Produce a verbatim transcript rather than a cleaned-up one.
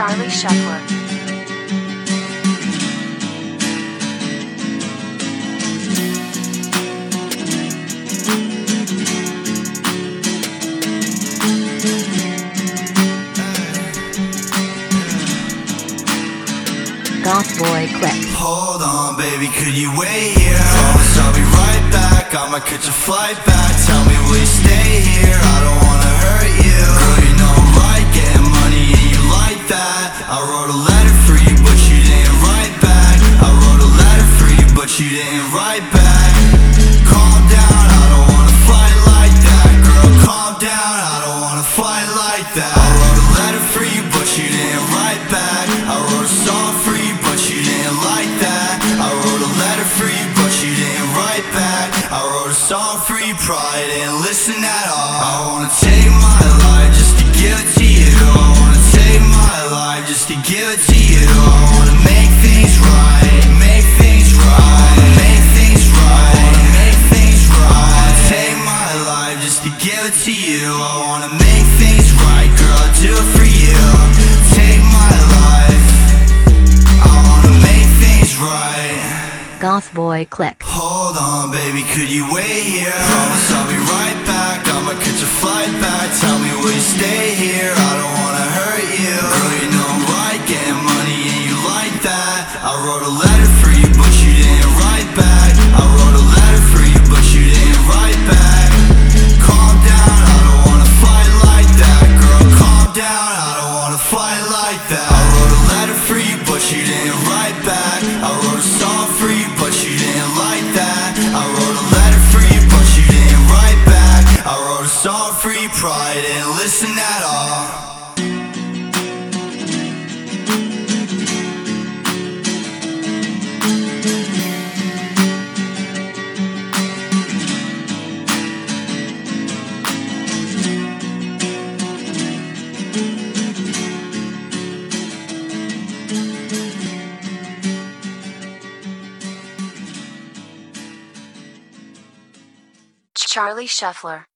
Charlie Shuffler. Goth Boy Clip. Hold on, baby, could you wait here? Promise I'll be right back, I might catch a flight back. Tell me, will you stay here? I don't wanna hurt you. Girl, you know I'm right, getting money and you like that. I wrote a letter for you, but you didn't write back. I wrote a letter for you, but you didn't write back. Calm down, I don't wanna fight like that. Girl, calm down, I don't wanna fight like that. I wrote a letter for you, but you didn't write back. I wrote a song for you, but you didn't like that. I wrote a letter for you, but you didn't write back. I wrote a song for you, probably didn't listen at all. I wanna take my life just to give it to you. I wanna take my life just to give it to you. I wanna make things right, make things right, make things right, make things right. I wanna take my life just to give it to you. I wanna make things right, girl, I'll do it for you. Take my life, I wanna make things right. Goth Boy Click. Hold on, baby, could you wait here? Promise I'll be right back, I might catch a flight back. Tell me, will you stay here? I don't wanna hurt you. Girl, you know I'm right, getting money and you like that. I wrote a letter for you, but you didn't write back. I wrote a letter for you, but you didn't write back. Calm down, I don't wanna fight like that. Girl, calm down, I don't wanna fight like that. I wrote a letter for you, but you didn't write back. I wrote a song for you, but you didn't like that. I wrote a letter for you, but you didn't write back. I wrote a song for you, probably didn't listen at all. Charlie Shuffler.